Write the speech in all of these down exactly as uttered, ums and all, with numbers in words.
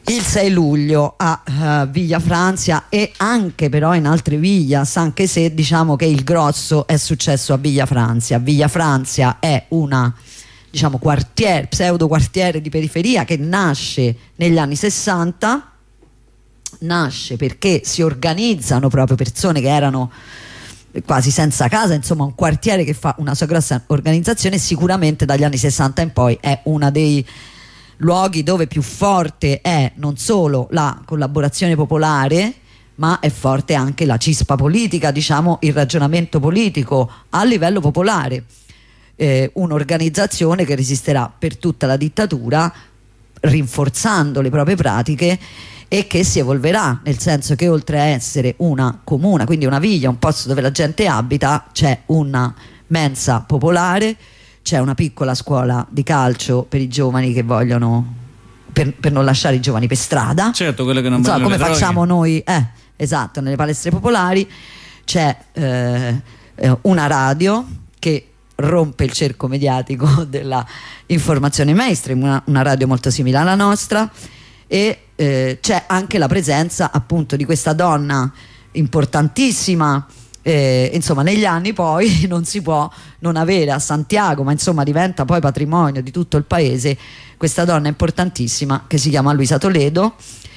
il sei luglio a uh, Villa Francia e anche però in altre villas, anche se diciamo che il grosso è successo a Villa Francia. Villa Francia è una, diciamo, quartiere, pseudo quartiere di periferia che nasce negli anni sessanta, nasce perché si organizzano proprio persone che erano quasi senza casa, insomma un quartiere che fa una sua grossa organizzazione. Sicuramente dagli anni sessanta in poi è una dei luoghi dove più forte è non solo la collaborazione popolare, ma è forte anche la cispa politica, diciamo il ragionamento politico a livello popolare, eh, un'organizzazione che resisterà per tutta la dittatura rinforzando le proprie pratiche e che si evolverà, nel senso che oltre a essere una comuna, quindi una villa, un posto dove la gente abita, c'è una mensa popolare, c'è una piccola scuola di calcio per i giovani che vogliono, per, per non lasciare i giovani per strada, certo, quello che non so, come facciamo droghe. noi, eh, esatto, nelle palestre popolari. C'è eh, una radio che rompe il cerco mediatico della informazione mainstream, una, una radio molto simile alla nostra, e eh, c'è anche la presenza appunto di questa donna importantissima. Eh, insomma negli anni poi non si può non avere a Santiago, ma insomma diventa poi patrimonio di tutto il paese, questa donna importantissima che si chiama Luisa Toledo,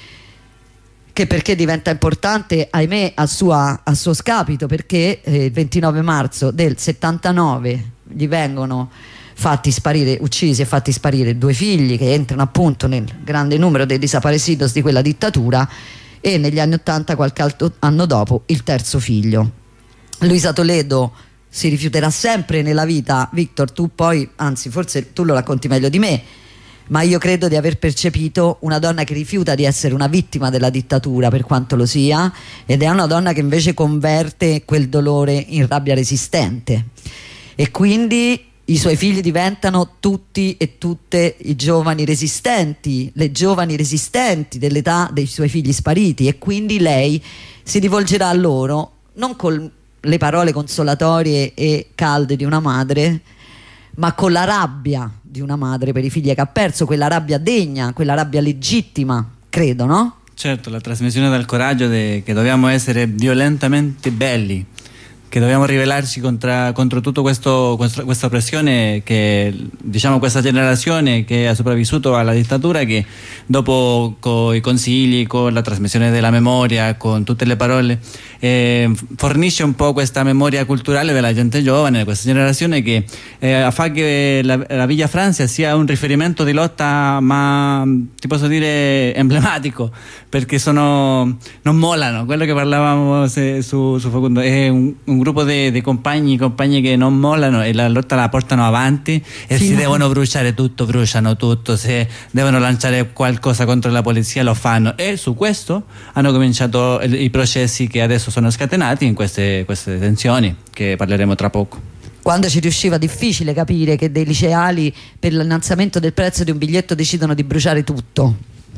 che perché diventa importante, ahimè, a, sua, a suo scapito, perché eh, il ventinove marzo del settantanove gli vengono fatti sparire, uccisi e fatti sparire due figli che entrano appunto nel grande numero dei desaparecidos di quella dittatura, e negli anni ottanta, qualche altro anno dopo, il terzo figlio. Luisa Toledo si rifiuterà sempre nella vita, Victor, tu poi, anzi forse tu lo racconti meglio di me, ma io credo di aver percepito una donna che rifiuta di essere una vittima della dittatura, per quanto lo sia, ed è una donna che invece converte quel dolore in rabbia resistente, e quindi i suoi figli diventano tutti e tutte i giovani resistenti, le giovani resistenti dell'età dei suoi figli spariti, e quindi lei si rivolgerà a loro non con le parole consolatorie e calde di una madre, ma con la rabbia di una madre per i figli che ha perso, quella rabbia degna, quella rabbia legittima, credo, no? Certo, la trasmissione del coraggio de, che dobbiamo essere violentamente belli, che dobbiamo ribellarci contro, contro tutto questo, questo, questa oppressione, che diciamo questa generazione che ha sopravvissuto alla dittatura, che dopo con i consigli, con la trasmissione della memoria, con tutte le parole, eh, fornisce un po' questa memoria culturale della gente giovane, questa generazione che eh, fa che la, la Villa Francia sia un riferimento di lotta, ma ti posso dire emblematico, perché sono, non mollano, quello che parlavamo se, su, su Facundo, è un, un gruppo di compagni compagni che non mollano e la lotta la portano avanti, e sì, si devono bruciare tutto, bruciano tutto, se devono lanciare qualcosa contro la polizia lo fanno, e su questo hanno cominciato i processi che adesso sono scatenati in queste, queste tensioni che parleremo tra poco. Quando ci riusciva difficile capire che dei liceali per l'innalzamento del prezzo di un biglietto decidono di bruciare tutto,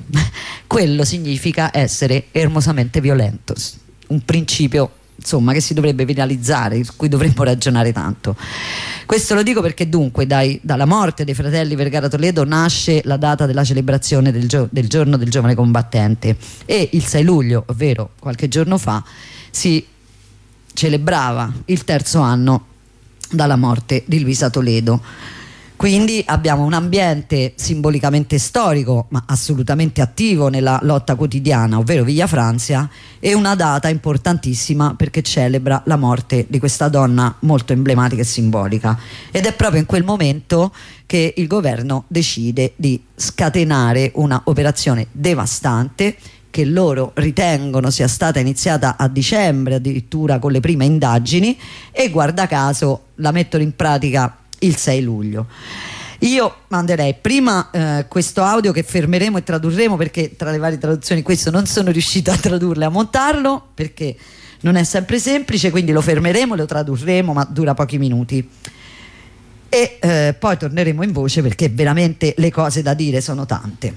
quello significa essere ermosamente violentos, un principio insomma che si dovrebbe viralizzare, su cui dovremmo ragionare tanto. Questo lo dico perché dunque dai, dalla morte dei fratelli Vergara Toledo nasce la data della celebrazione del, gio- del giorno del giovane combattente, e il sei luglio, ovvero qualche giorno fa, si celebrava il terzo anno dalla morte di Luisa Toledo. Quindi abbiamo un ambiente simbolicamente storico ma assolutamente attivo nella lotta quotidiana, ovvero Villa Francia, e una data importantissima perché celebra la morte di questa donna molto emblematica e simbolica, ed è proprio in quel momento che il governo decide di scatenare una operazione devastante che loro ritengono sia stata iniziata a dicembre addirittura con le prime indagini, e guarda caso la mettono in pratica il sei luglio. Io manderei prima eh, questo audio che fermeremo e tradurremo, perché tra le varie traduzioni questo non sono riuscita a tradurlo e a montarlo perché non è sempre semplice, quindi lo fermeremo, lo tradurremo, ma dura pochi minuti, e eh, poi torneremo in voce perché veramente le cose da dire sono tante.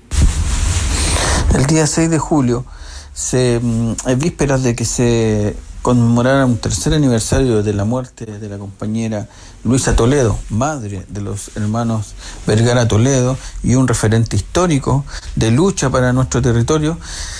El día seis de julio se, es víspera de que se conmemorar un tercer aniversario de la muerte de la compañera Luisa Toledo, madre de los hermanos Vergara Toledo y un referente histórico de lucha para nuestro territorio,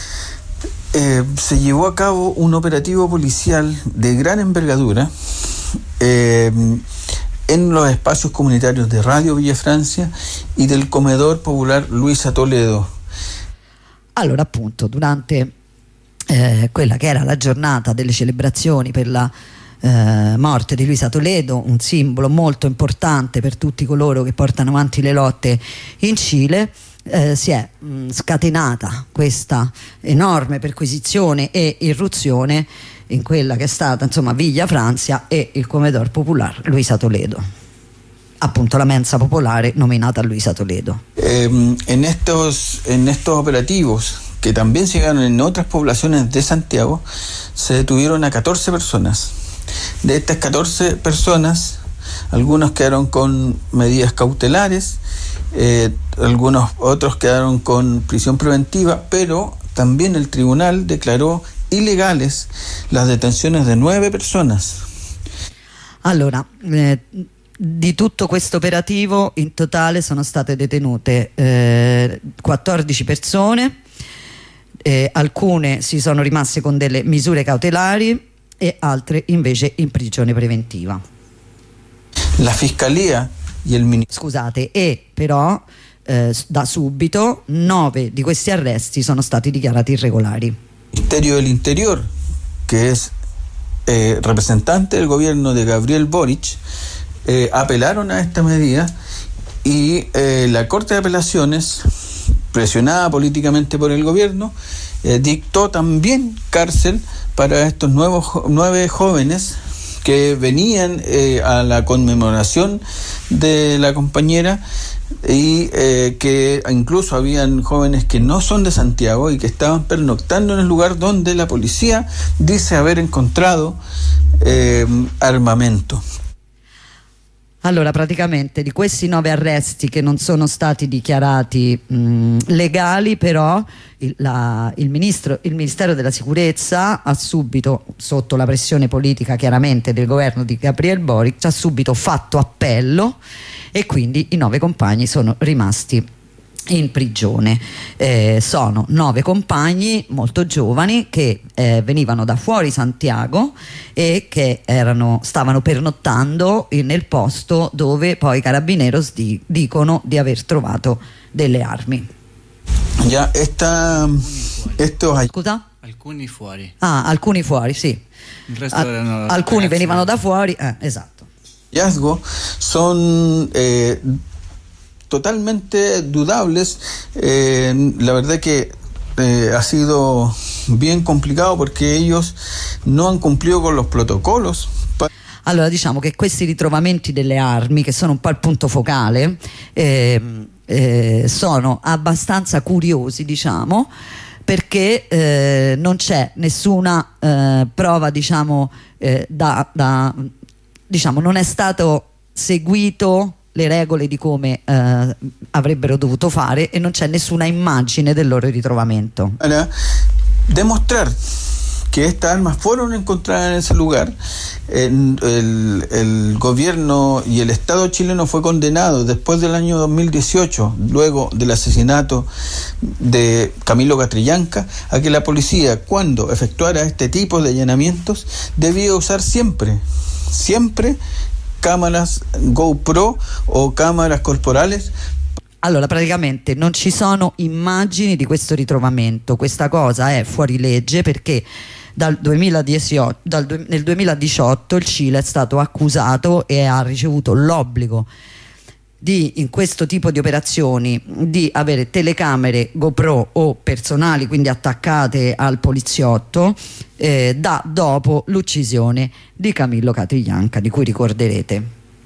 eh, se llevó a cabo un operativo policial de gran envergadura eh, en los espacios comunitarios de Radio Villa Francia y del Comedor Popular Luisa Toledo. Allora, appunto, durante eh, quella che era la giornata delle celebrazioni per la eh, morte di Luisa Toledo, un simbolo molto importante per tutti coloro che portano avanti le lotte in Cile, eh, si è mh, scatenata questa enorme perquisizione e irruzione in quella che è stata, insomma, Villa Francia e il Comedor Popular Luisa Toledo, appunto la mensa popolare nominata Luisa Toledo. Eh, en estos, en estos operativos, que también se llegaron en otras poblaciones de Santiago, se detuvieron a catorce personas. De estas catorce personas, algunos quedaron con medidas cautelares, eh, algunos otros quedaron con prisión preventiva, pero también el tribunal declaró ilegales las detenciones de nueve personas. Allora, eh, di tutto questo operativo in totale sono state detenute eh, quattordici persone, eh, alcune si sono rimaste con delle misure cautelari e altre invece in prigione preventiva. La Fiscalía y el Ministerio... Scusate, e però eh, da subito nove di questi arresti sono stati dichiarati irregolari. Ministerio del Interior, que es eh, representante del gobierno de Gabriel Boric, eh, apelaron a esta medida y eh, la Corte de Apelaciones, presionada políticamente por el gobierno, eh, dictó también cárcel para estos nuevos nueve jóvenes que venían eh, a la conmemoración de la compañera y eh, que incluso habían jóvenes que no son de Santiago y que estaban pernoctando en el lugar donde la policía dice haber encontrado eh, armamento. Allora, praticamente di questi nove arresti che non sono stati dichiarati mh, legali, però il, la, il, ministro, il Ministero della Sicurezza ha subito, sotto la pressione politica chiaramente del governo di Gabriel Boric, ha subito fatto appello e quindi i nove compagni sono rimasti in prigione. Eh, sono nove compagni molto giovani che eh, venivano da fuori Santiago e che erano, stavano pernottando in, nel posto dove poi i Carabineros di, dicono di aver trovato delle armi. Ya, esta, estos... Scusa? Alcuni fuori. Ah, alcuni fuori, sì. Il resto Al, erano alcuni ragazzi. venivano da fuori, eh, esatto. Hallazgo son eh, totalmente dudables. Eh, la verdad que eh, ha sido bien complicado porque ellos no han cumplido con los protocolos. Allora, diciamo che questi ritrovamenti delle armi, che sono un po' il punto focale, eh, eh, sono abbastanza curiosi, diciamo, perché eh, non c'è nessuna eh, prova, diciamo, eh, da, da diciamo non è stato seguito le regole di come eh, avrebbero dovuto fare e non c'è nessuna immagine del loro ritrovamento. Para demostrar que estas armas fueron encontradas en ese lugar, el, el, el gobierno y el Estado chileno fue condenado después del año dos mil dieciocho, luego del asesinato de Camilo Catrillanca, a que la policía, cuando efectuara este tipo de allanamientos, debía usar siempre, siempre cámaras GoPro o cámaras corporales. Allora, praticamente non ci sono immagini di questo ritrovamento. Questa cosa è fuori legge perché dal duemiladiciotto, dal, nel duemiladiciotto il Cile è stato accusato e ha ricevuto l'obbligo di, in questo tipo di operazioni, di avere telecamere GoPro o personali, quindi attaccate al poliziotto, eh, da dopo l'uccisione di Camillo Catrillanca, di cui ricorderete.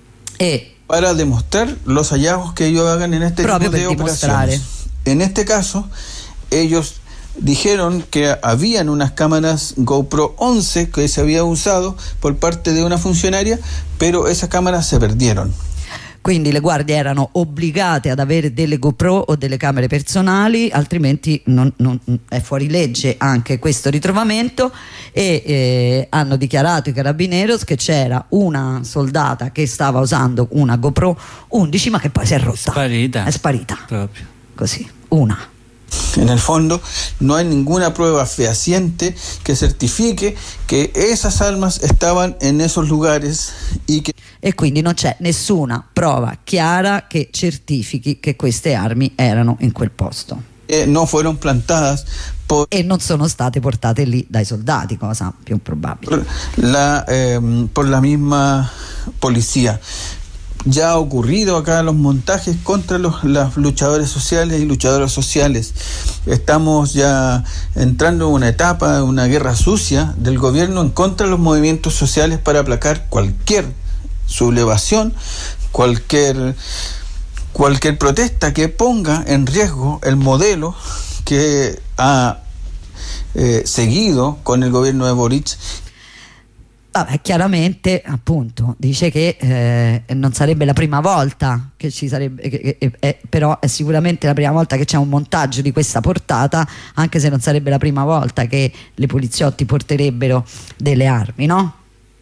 E para demostrar los hallazgos que ellos hagan en este tipo de operaciones. En este caso, ellos dijeron que habían unas cámaras GoPro once que se había usado por parte de una funcionaria, pero esas cámaras se perdieron. quindi le guardie erano obbligate ad avere delle GoPro o delle camere personali, altrimenti non, non, è fuori legge anche questo ritrovamento. E eh, hanno dichiarato i Carabineros che c'era una soldata che stava usando una GoPro undici, ma che poi si è rotta, sparita, è sparita proprio così, una. En el fondo, no hay ninguna prueba fehaciente que certifique que esas armas estaban en esos lugares y que... E quindi non c'è nessuna prova chiara che certifichi che queste armi erano in quel posto. Eh, no fueron plantadas por... E non sono state portate lì dai soldati, cosa più probabile. La, eh, por la misma policía. Ya ha ocurrido acá los montajes contra los, los luchadores sociales y luchadoras sociales. Estamos ya entrando en una etapa, una guerra sucia del gobierno en contra de los movimientos sociales para aplacar cualquier sublevación, cualquier, cualquier protesta que ponga en riesgo el modelo que ha eh, seguido con el gobierno de Boric. Vabbè, chiaramente appunto dice che eh, non sarebbe la prima volta che ci sarebbe, che, che, eh, però è sicuramente la prima volta che c'è un montaggio di questa portata, anche se non sarebbe la prima volta che le poliziotti porterebbero delle armi, no?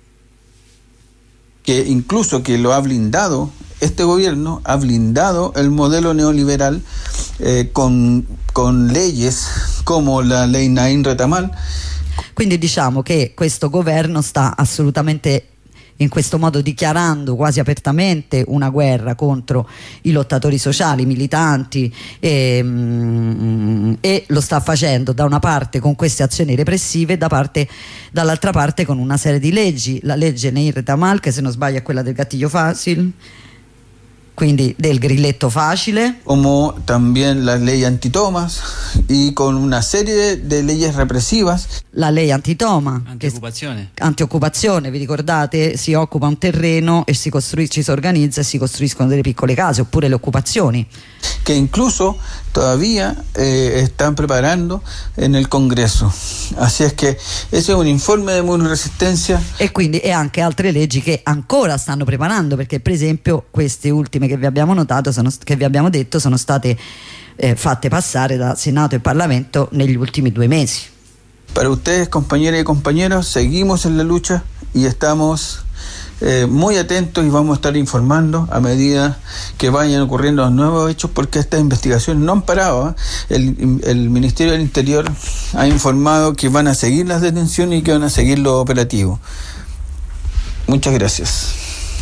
Que incluso que lo ha blindado, este gobierno ha blindado el modelo neoliberal eh, con, con leyes como la ley Naín Retamal. Quindi diciamo che questo governo sta assolutamente in questo modo dichiarando quasi apertamente una guerra contro i lottatori sociali, i militanti, e, mm, e lo sta facendo da una parte con queste azioni repressive, da parte, dall'altra parte con una serie di leggi, la legge Naín Retamal, che se non sbaglio è quella del gatillo fácil, quindi del grilletto facile, como también la ley antitomas y con una serie de leyes represivas. La lei antitoma, antioccupazione, che, antioccupazione, vi ricordate? Si occupa un terreno e si costruisce, ci si organizza e si costruiscono delle piccole case, oppure le occupazioni. Que incluso todavía eh, están preparando en el Congreso. Así es que ese es un informe de Muy Resistencia. E quindi e anche altre leggi che ancora stanno preparando, perché per esempio queste ultime che vi abbiamo notato, sono, che vi abbiamo detto, sono state eh, fatte passare da Senato e Parlamento negli ultimi due mesi. Para ustedes, compañeras y compañeros, seguimos en la lucha y estamos eh, muy atentos y vamos a estar informando a medida que vayan ocurriendo los nuevos hechos, porque estas investigaciones no han parado. ¿eh? El, el Ministerio del Interior ha informado que van a seguir las detenciones y que van a seguir los operativos. Muchas gracias.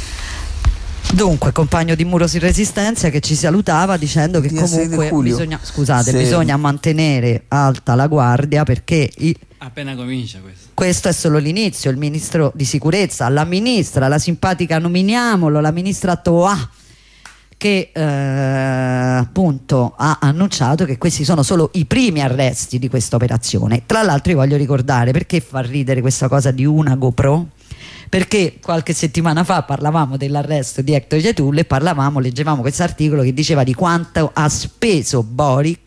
Dunque, compagno di Muros in Resistenza, che ci salutava dicendo che comunque bisogna, scusate, Se... bisogna mantenere alta la guardia, perché i... appena comincia questo. Questo è solo l'inizio. Il ministro di sicurezza, la ministra, la simpatica, nominiamolo, la ministra Toa, che eh, appunto ha annunciato che questi sono solo i primi arresti di questa operazione. Tra l'altro io voglio ricordare, perché fa ridere questa cosa di una GoPro, perché qualche settimana fa parlavamo dell'arresto di Hector Yetul e parlavamo, leggevamo questo articolo che diceva di quanto ha speso Boric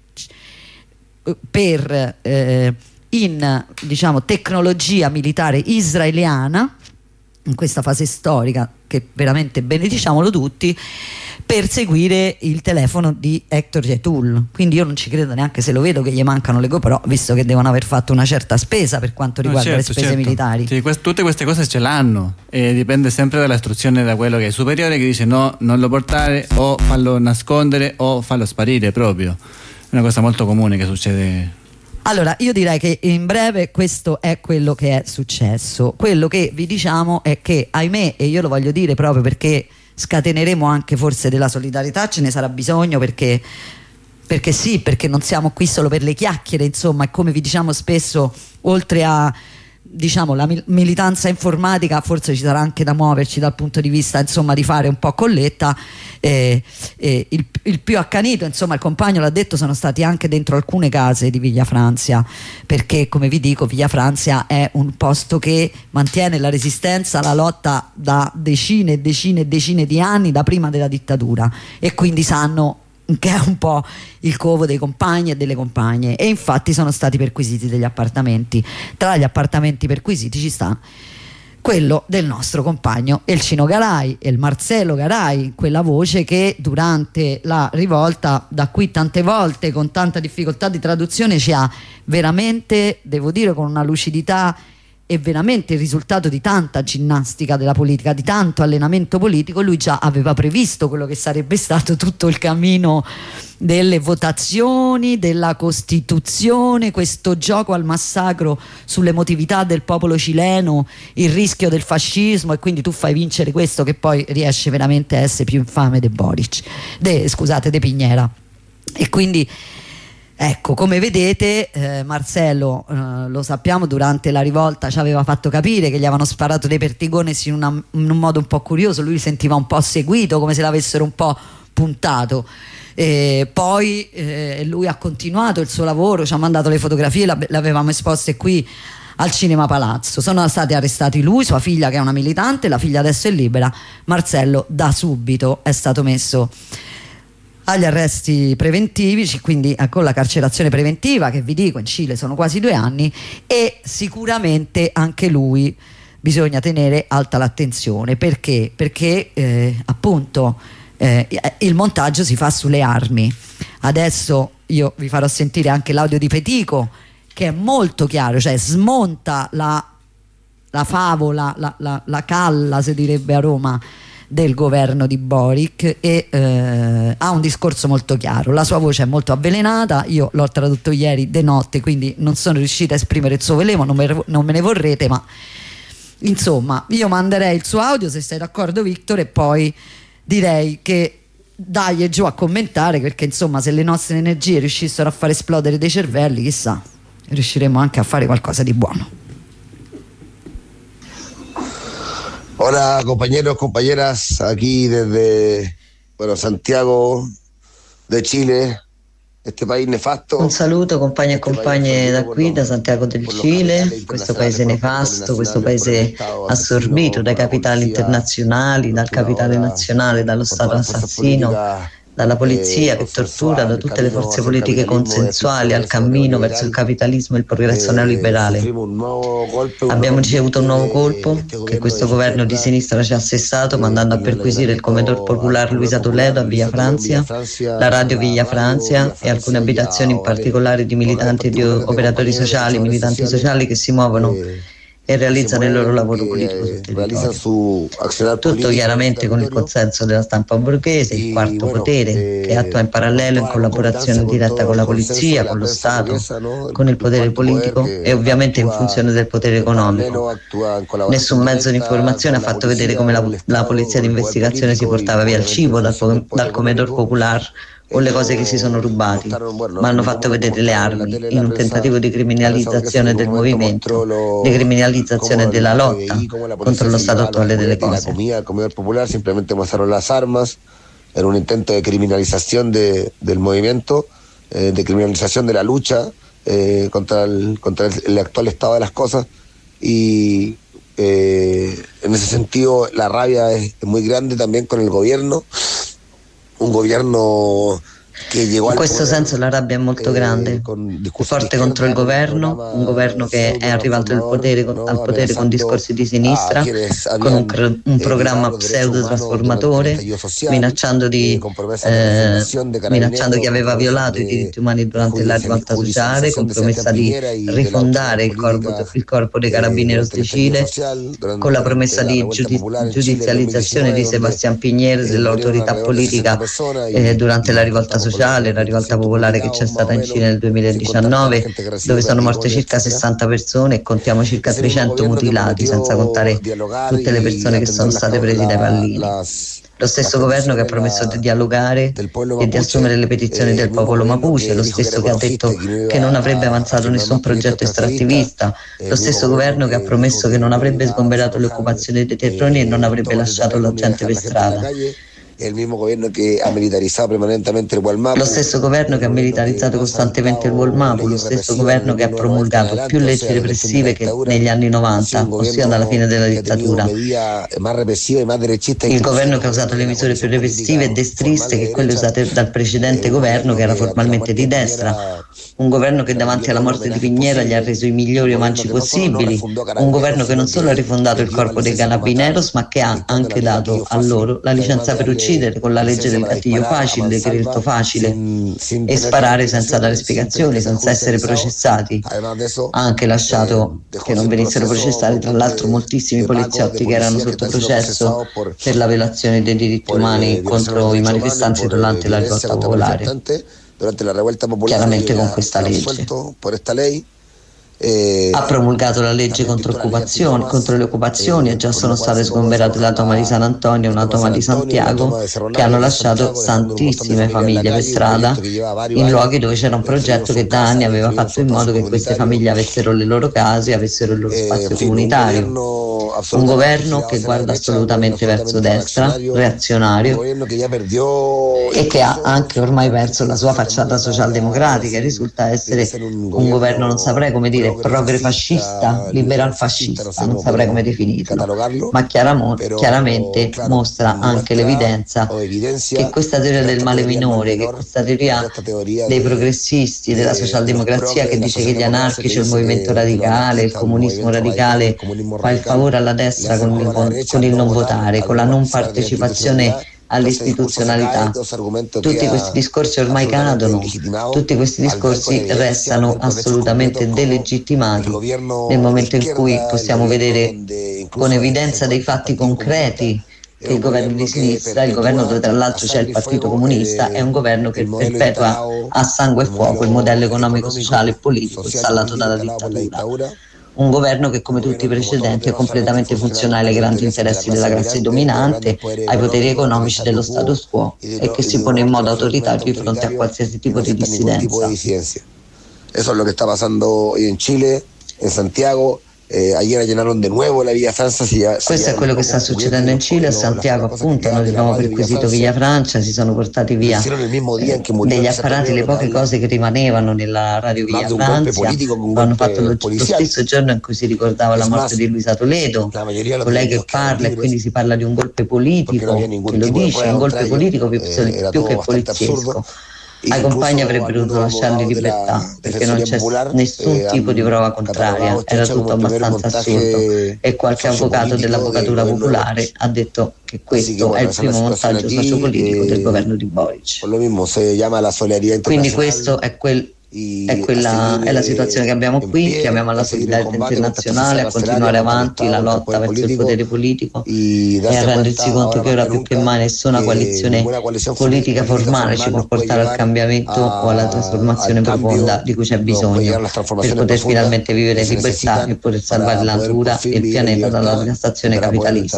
per eh, in diciamo tecnologia militare israeliana in questa fase storica, che veramente benediciamolo tutti, per seguire il telefono di Hector Yetul. Quindi io non ci credo neanche se lo vedo che gli mancano le GoPro, visto che devono aver fatto una certa spesa per quanto riguarda no, certo, le spese certo. militari. Sì, quest- tutte queste cose ce l'hanno e dipende sempre dalla istruzione da quello che è superiore, che dice no, non lo portare, o fallo nascondere o fallo sparire proprio. È una cosa molto comune che succede. Allora, io direi che in breve questo è quello che è successo. Quello che vi diciamo è che, ahimè, e io lo voglio dire proprio perché scateneremo anche forse della solidarietà, ce ne sarà bisogno, perché, perché sì, perché non siamo qui solo per le chiacchiere, insomma, e come vi diciamo spesso, oltre a diciamo la mil- militanza informatica, forse ci sarà anche da muoverci dal punto di vista, insomma, di fare un po' colletta. Eh, eh, il, il più accanito, insomma, il compagno l'ha detto, sono stati anche dentro alcune case di Villafranca, perché come vi dico Villafranca è un posto che mantiene la resistenza, la lotta da decine e decine e decine di anni, da prima della dittatura, e quindi sanno che è un po' il covo dei compagni e delle compagne, e infatti sono stati perquisiti degli appartamenti. Tra gli appartamenti perquisiti ci sta quello del nostro compagno Elcino Garai, il Marcello Garai, quella voce che durante la rivolta, da qui tante volte con tanta difficoltà di traduzione, ci ha veramente, devo dire, con una lucidità, e veramente il risultato di tanta ginnastica della politica, di tanto allenamento politico. Lui già aveva previsto quello che sarebbe stato tutto il cammino delle votazioni, della Costituzione, questo gioco al massacro sull'emotività del popolo cileno, il rischio del fascismo, e quindi tu fai vincere questo che poi riesce veramente a essere più infame de Boric, de, scusate, de Piñera. E quindi ecco, come vedete, eh, Marcello, eh, lo sappiamo, durante la rivolta ci aveva fatto capire che gli avevano sparato dei perdigones in, una, in un modo un po' curioso. Lui si sentiva un po' seguito, come se l'avessero un po' puntato. E poi eh, lui ha continuato il suo lavoro, ci ha mandato le fotografie, le avevamo esposte qui al Cinema Palazzo. Sono stati arrestati lui, sua figlia che è una militante, la figlia adesso è libera. Marcello da subito è stato messo agli arresti preventivi, quindi con la carcerazione preventiva, che vi dico in Cile sono quasi due anni, e sicuramente anche lui bisogna tenere alta l'attenzione. Perché? Perché eh, appunto eh, il montaggio si fa sulle armi. Adesso io vi farò sentire anche l'audio di Petico, che è molto chiaro, cioè smonta la, la favola, la, la, la calla, si direbbe a Roma, del governo di Boric, e eh, ha un discorso molto chiaro. La sua voce è molto avvelenata, io l'ho tradotto ieri de notte, quindi non sono riuscita a esprimere il suo veleno, non me, non me ne vorrete, ma insomma io manderei il suo audio, se sei d'accordo Victor, e poi direi che dai e giù a commentare, perché insomma se le nostre energie riuscissero a far esplodere dei cervelli, chissà, riusciremo anche a fare qualcosa di buono. Hola compañeros, compañeras, aquí desde bueno, Santiago de Chile, este país nefasto. Un saluto compagni e compagne da qui, da Santiago del Cile, questo paese nefasto, questo paese assorbito dai capitali internazionali, dal capitale nazionale, dallo Stato assassino, dalla polizia che tortura, da tutte le forze politiche consensuali al cammino verso il capitalismo e il progresso neoliberale. Abbiamo ricevuto un nuovo colpo che questo governo di sinistra ci ha assestato, mandando a perquisire il Comedor Popular Luisa Toledo a Villa Francia, la radio Villa Francia e alcune abitazioni in particolare di militanti e di operatori sociali, militanti sociali che si muovono e realizzano il loro lavoro politico sul territorio. Tutto chiaramente con il consenso della stampa borghese, il quarto potere, che attua in parallelo in collaborazione diretta con la polizia, con lo Stato, con il potere politico e ovviamente in funzione del potere economico. Nessun mezzo di informazione ha fatto vedere come la, la polizia di investigazione si portava via il cibo dal, dal Comedor Popular o le cose che si sono rubati, ma hanno fatto vedere le armi in un tentativo di criminalizzazione del movimento, di criminalizzazione della lotta contro lo stato attuale delle cose. El Comedor Popular simplemente mostraron las armas en un intento de criminalización de, del movimiento, eh, de criminalización de la lucha eh, contra, el, contra el, el actual estado de las cosas, y eh, en ese sentido la rabia es, es muy grande también con el gobierno. Un governo che llegò in questo senso la rabbia è molto grande, forte contro il governo, un governo che è arrivato al potere, al potere con discorsi di sinistra, con un, un programma pseudo trasformatore, minacciando, di, eh, minacciando chi aveva violato i diritti umani durante la rivolta sociale, con promessa di rifondare il corpo, il corpo dei Carabineros di Cile, con la promessa di giudiz- giudizializzazione di Sebastián Piñera, dell'autorità politica eh, durante la rivolta sociale, la rivolta popolare che c'è stata in Cile nel duemiladiciannove, dove sono morte circa sessanta persone e contiamo circa trecento mutilati, senza contare tutte le persone che sono state prese dai pallini. Lo stesso governo che ha promesso di dialogare e di assumere le petizioni del popolo Mapuche, lo stesso che ha detto che non avrebbe avanzato nessun progetto estrattivista, lo stesso governo che ha promesso che non avrebbe sgomberato le occupazioni dei terreni e non avrebbe lasciato la gente per strada. El mismo gobierno que ha militarizado permanentemente il Walmapu. Lo stesso governo che ha militarizzato costantemente il Walmapu, lo stesso governo che ha promulgato più leggi repressive che negli anni novanta, ossia dalla fine della dittatura. Il governo che ha usato le misure più repressive e destriste che quelle usate dal precedente governo, che era formalmente di destra, un governo che davanti alla morte di Piñera gli ha reso i migliori omaggi possibili, un governo che non solo ha rifondato il corpo dei Carabineros, ma che ha anche dato a loro la licenza per uccidere con la legge del gatillo facile, del decreto facile, e sparare senza dare spiegazioni, senza essere processati. Ha anche lasciato che non venissero processati, tra l'altro, moltissimi poliziotti che erano sotto processo per la violazione dei diritti umani contro i manifestanti durante la rivolta popolare. Chiaramente con questa legge. Ha promulgato la legge contro, occupazioni, contro le occupazioni e già sono state sgomberate la toma di San Antonio e una toma di Santiago, che hanno lasciato tantissime famiglie per strada in luoghi dove c'era un progetto che da anni aveva fatto in modo che queste famiglie avessero le loro case, avessero il loro spazio comunitario. Un governo che guarda assolutamente verso destra, reazionario, e che ha anche ormai perso la sua facciata socialdemocratica. Risulta essere un governo, non saprei come dire, progrefascista, liberal fascista, non saprei come definirlo, ma chiaramo, chiaramente mostra anche l'evidenza che questa teoria del male minore, che questa teoria dei progressisti, della socialdemocrazia che dice che gli anarchici, il movimento radicale, il comunismo radicale fa il favore alla destra con il, con il non votare, con la non partecipazione all'istituzionalità. Tutti questi discorsi ormai cadono, tutti questi discorsi restano assolutamente delegittimati nel momento in cui possiamo vedere con evidenza dei fatti concreti che il governo di sinistra, il governo dove tra l'altro c'è il Partito Comunista, è un governo che perpetua a sangue e fuoco il modello economico, sociale e politico installato dalla dittatura. Un governo che, come tutti i precedenti, è completamente funzionale ai grandi interessi della classe dominante, ai poteri economici dello status quo, e che si pone in modo autoritario di fronte a qualsiasi tipo di dissidenza. Eso es lo que está pasando hoy en Chile, en Santiago. Eh, ayer llenaron de nuevo la Villa Francia. Si ya, si Questo è quello che sta succedendo in Cile. A Santiago, appunto, hanno di nuovo perquisito Villa Francia, si sono portati via eh, degli apparati, le poche cose che rimanevano nella radio Villa Francia. Hanno fatto lo, lo stesso giorno in cui si ricordava la morte di Luisa Toledo, con lei che parla, e quindi si parla di un golpe politico, che lo dice, un golpe politico più, più che poliziesco. Ai compagni avrebbero dovuto lasciarli in libertà, perché non c'è nessun tipo di prova contraria, era tutto abbastanza assurdo, e qualche avvocato dell'avvocatura popolare ha detto che questo è il primo montaggio sociopolitico del governo di Boric. Quindi questo è quel È, quella, è la situazione che abbiamo qui. Chiamiamo alla solidarietà internazionale a continuare avanti la lotta verso il potere politico e a rendersi conto che ora più che mai nessuna coalizione politica formale ci può portare al cambiamento o alla trasformazione profonda di cui c'è bisogno per poter finalmente vivere in libertà e poter salvare la natura e il pianeta dalla devastazione capitalista.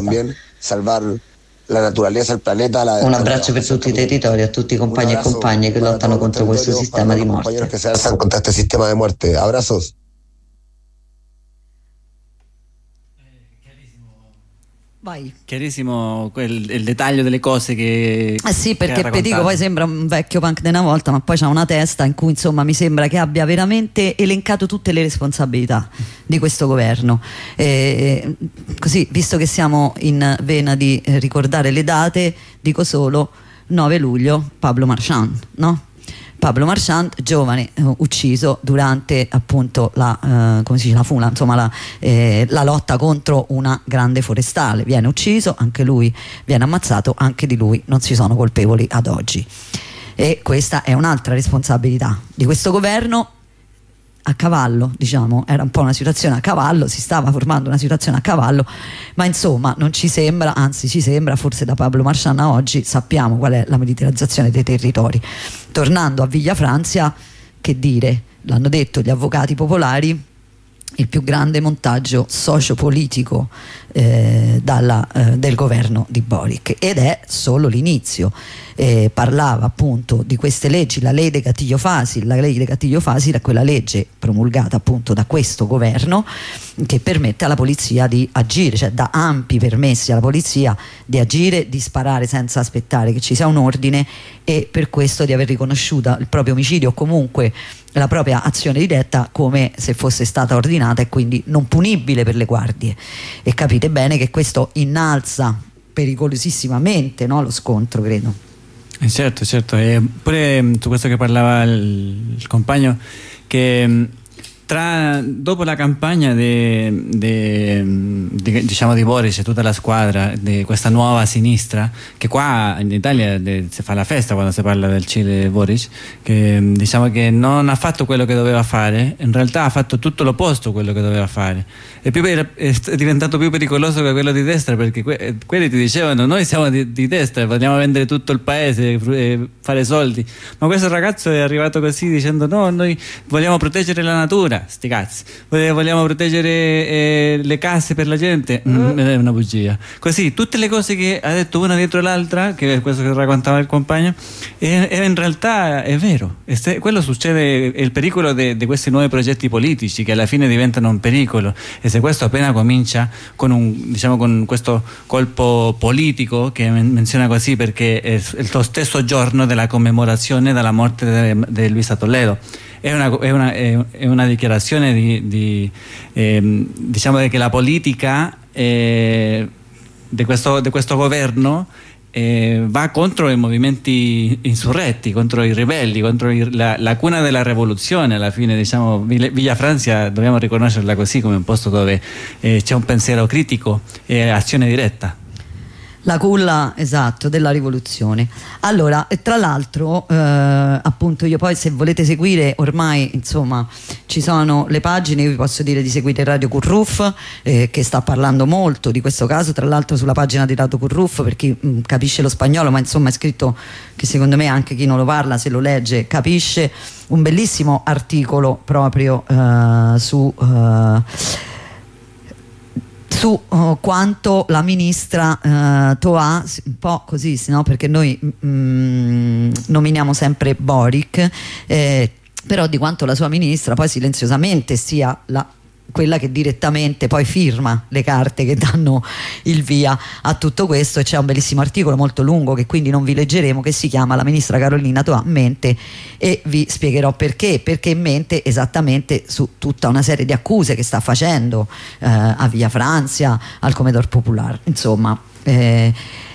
La naturaleza, el planeta, la, un abbraccio per tutti i territori, a tutti i compagni e compagne che lottano contro questo sistema di morte. Che se alzan contra este sistema de muerte. Abrazos. Vai. Chiarissimo quel, il dettaglio delle cose che eh sì, perché Pedico poi sembra un vecchio punk di una volta, ma poi c'ha una testa in cui insomma mi sembra che abbia veramente elencato tutte le responsabilità di questo governo. E, così, visto che siamo in vena di ricordare le date, dico solo nove luglio Pablo Marchand, no? Pablo Marchand, giovane, eh, ucciso durante appunto la, eh, come si dice, la funa, insomma la, eh, la lotta contro una grande forestale. Viene ucciso, anche lui viene ammazzato, anche di lui non si sono colpevoli ad oggi. E questa è un'altra responsabilità di questo governo a cavallo, diciamo, era un po' una situazione a cavallo, si stava formando una situazione a cavallo, ma insomma non ci sembra, anzi ci sembra, forse da Pablo Marchand a oggi sappiamo qual è la militarizzazione dei territori. Tornando a Villa Francia, che dire, l'hanno detto gli avvocati popolari, il più grande montaggio sociopolitico eh, dalla, eh, del governo di Boric, ed è solo l'inizio. Eh, parlava appunto di queste leggi, la legge Gatillo Fácil. La legge Gatillo Fácil è quella legge promulgata appunto da questo governo che permette alla polizia di agire, cioè dà ampi permessi alla polizia di agire, di sparare senza aspettare che ci sia un ordine, e per questo di aver riconosciuto il proprio omicidio o comunque la propria azione diretta come se fosse stata ordinata e quindi non punibile per le guardie. E capite bene che questo innalza pericolosissimamente, no, lo scontro, credo. Certo, certo, e pure su questo che parlava il, il compagno, che tra, dopo la campagna de, de, de, diciamo di Boric e tutta la squadra di questa nuova sinistra, che qua in Italia de, si fa la festa quando si parla del Cile Boric, che diciamo che non ha fatto quello che doveva fare, in realtà ha fatto tutto l'opposto quello che doveva fare, è, più, è diventato più pericoloso che quello di destra, perché que, quelli ti dicevano noi siamo di, di destra, vogliamo vendere tutto il paese e fare soldi, ma questo ragazzo è arrivato così dicendo no, noi vogliamo proteggere la natura. Sti cazzi, vogliamo proteggere eh, le case per la gente, mm, è una bugia. Così tutte le cose che ha detto una dietro l'altra, che è questo che raccontava il compagno, e, e in realtà è vero. E se, quello succede, è il pericolo di questi nuovi progetti politici che alla fine diventano un pericolo, e se questo appena comincia con un, diciamo, con questo colpo politico che menziona così perché è il stesso giorno della commemorazione della morte di Luisa Toledo. È una, è, una, è una dichiarazione di, di eh, diciamo che la politica eh, di questo, di questo governo eh, va contro i movimenti insurretti, contro i ribelli, contro i, la, la cuna della rivoluzione. Alla fine, diciamo, Villa Francia dobbiamo riconoscerla così come un posto dove eh, c'è un pensiero critico e azione diretta. La culla, esatto, della rivoluzione. Allora, tra l'altro, eh, appunto, io poi se volete seguire, ormai insomma ci sono le pagine, io vi posso dire di seguire Radio Curruf, eh, che sta parlando molto di questo caso, tra l'altro sulla pagina di Radio Curruf, per chi mh, capisce lo spagnolo, ma insomma è scritto che secondo me anche chi non lo parla, se lo legge, capisce, un bellissimo articolo proprio eh, su... Eh, su uh, quanto la ministra uh, Toa, un po' così, no? Perché noi mm, nominiamo sempre Boric, eh, però di quanto la sua ministra poi silenziosamente sia la quella che direttamente poi firma le carte che danno il via a tutto questo, e c'è un bellissimo articolo molto lungo che quindi non vi leggeremo, che si chiama La ministra Carolina Toa mente, e vi spiegherò perché perché mente esattamente su tutta una serie di accuse che sta facendo eh, a Villa Francia, al Comedor Popular, insomma eh,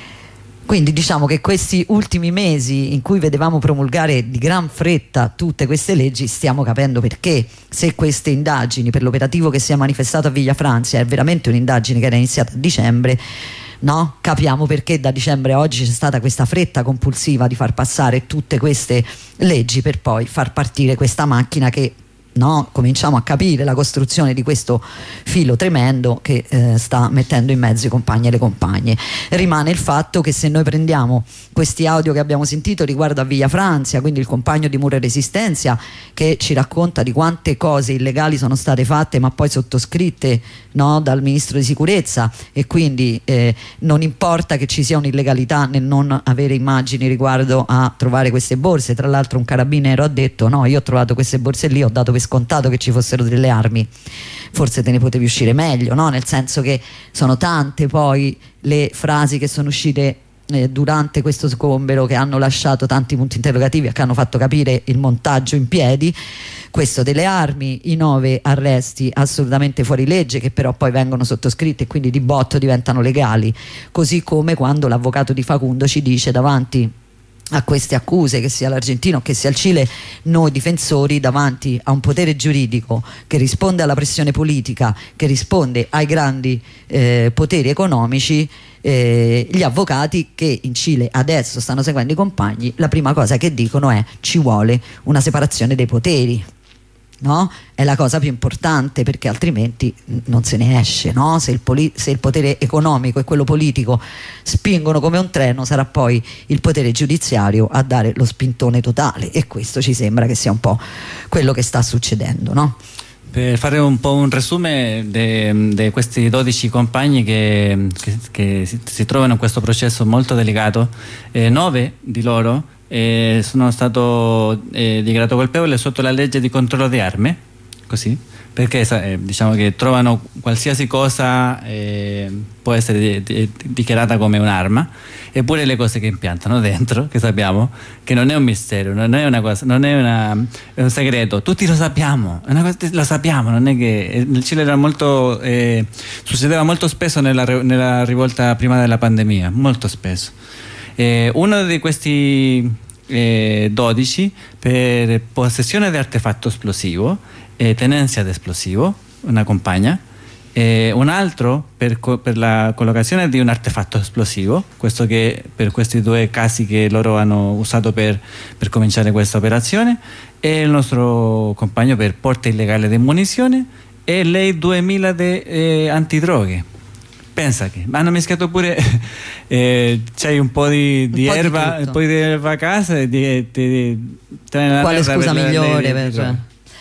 quindi diciamo che questi ultimi mesi in cui vedevamo promulgare di gran fretta tutte queste leggi, stiamo capendo perché. Se queste indagini, per l'operativo che si è manifestato a Villa Francia, è veramente un'indagine che era iniziata a dicembre, no? Capiamo perché da dicembre a oggi c'è stata questa fretta compulsiva di far passare tutte queste leggi per poi far partire questa macchina che, no, cominciamo a capire la costruzione di questo filo tremendo che eh, sta mettendo in mezzo i compagni e le compagne. Rimane il fatto che se noi prendiamo questi audio che abbiamo sentito riguardo a Villa Francia, quindi il compagno di Muro e Resistenza che ci racconta di quante cose illegali sono state fatte ma poi sottoscritte, no, dal ministro di sicurezza, e quindi eh, non importa che ci sia un'illegalità nel non avere immagini riguardo a trovare queste borse. Tra l'altro un carabiniero ha detto no, io ho trovato queste borse lì, ho dato per scontato che ci fossero delle armi, forse te ne potevi uscire meglio, no? Nel senso che sono tante poi le frasi che sono uscite eh, durante questo sgombero, che hanno lasciato tanti punti interrogativi e che hanno fatto capire il montaggio in piedi. Questo delle armi, i nove arresti assolutamente fuori legge che però poi vengono sottoscritti e quindi di botto diventano legali, così come quando l'avvocato di Facundo ci dice davanti a queste accuse, che sia l'Argentina che sia il Cile, noi difensori davanti a un potere giuridico che risponde alla pressione politica, che risponde ai grandi eh, poteri economici, eh, gli avvocati che in Cile adesso stanno seguendo i compagni, la prima cosa che dicono è ci vuole una separazione dei poteri, no? È la cosa più importante, perché altrimenti non se ne esce, no? Se il, poli- se il potere economico e quello politico spingono come un treno, sarà poi il potere giudiziario a dare lo spintone totale, e questo ci sembra che sia un po' quello che sta succedendo, no? Per fare un po' un resume di questi dodici compagni che, che, che si, si trovano in questo processo molto delicato, eh, nove di loro Eh, sono stato eh, dichiarato colpevole sotto la legge di controllo di armi, così, perché eh, diciamo che trovano qualsiasi cosa eh, può essere di, di, dichiarata come un'arma, eppure le cose che impiantano dentro, che sappiamo che non è un mistero, non è una cosa, non è, una, è un segreto, tutti lo sappiamo, è una cosa, lo sappiamo, non è che nel Cile era molto eh, succedeva molto spesso nella, nella rivolta prima della pandemia, molto spesso. Eh, uno di questi eh, dodici per possessione di artefatto esplosivo e tenencia di esplosivo, una compagna. E un altro per, co- per la collocazione di un artefatto esplosivo, questo che per questi due casi che loro hanno usato per, per cominciare questa operazione, e il nostro compagno per porta illegale di munizioni e lei duemila di eh, antidroghe. Pensa che hanno mischiato pure eh, c'hai un po' di, di un po' erba di un po' di erba a casa e di, di, di, quale scusa per migliore le, per...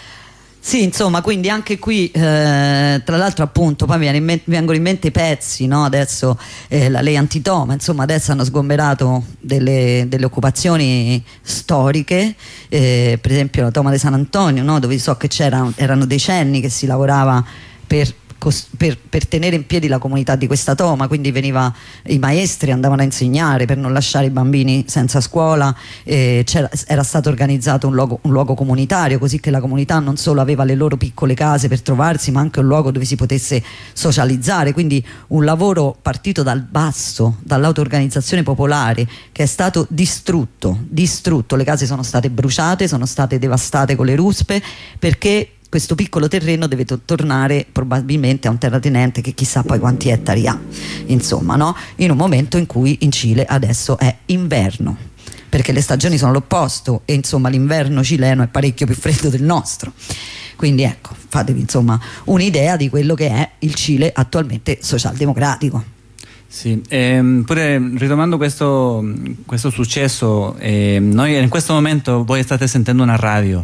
Sì, insomma, quindi anche qui eh, tra l'altro appunto poi mi in vengono in mente i pezzi, no? Adesso eh, la lei antitoma, insomma adesso hanno sgomberato delle, delle occupazioni storiche, eh, per esempio la toma di San Antonio, no? Dove so che c'era, erano decenni che si lavorava per Per, per tenere in piedi la comunità di questa toma, quindi veniva, i maestri andavano a insegnare per non lasciare i bambini senza scuola, eh, era stato organizzato un luogo, un luogo comunitario, così che la comunità non solo aveva le loro piccole case per trovarsi, ma anche un luogo dove si potesse socializzare, quindi un lavoro partito dal basso, dall'auto-organizzazione popolare, che è stato distrutto, distrutto, le case sono state bruciate, sono state devastate con le ruspe, perché questo piccolo terreno deve to- tornare probabilmente a un terratenente che chissà poi quanti ettari ha, insomma, no? In un momento in cui in Cile adesso è inverno, perché le stagioni sono l'opposto e insomma l'inverno cileno è parecchio più freddo del nostro, quindi ecco, fatevi insomma un'idea di quello che è il Cile attualmente socialdemocratico. Sì, ehm, pure ritomando questo, questo successo, eh, noi in questo momento voi state sentendo una radio.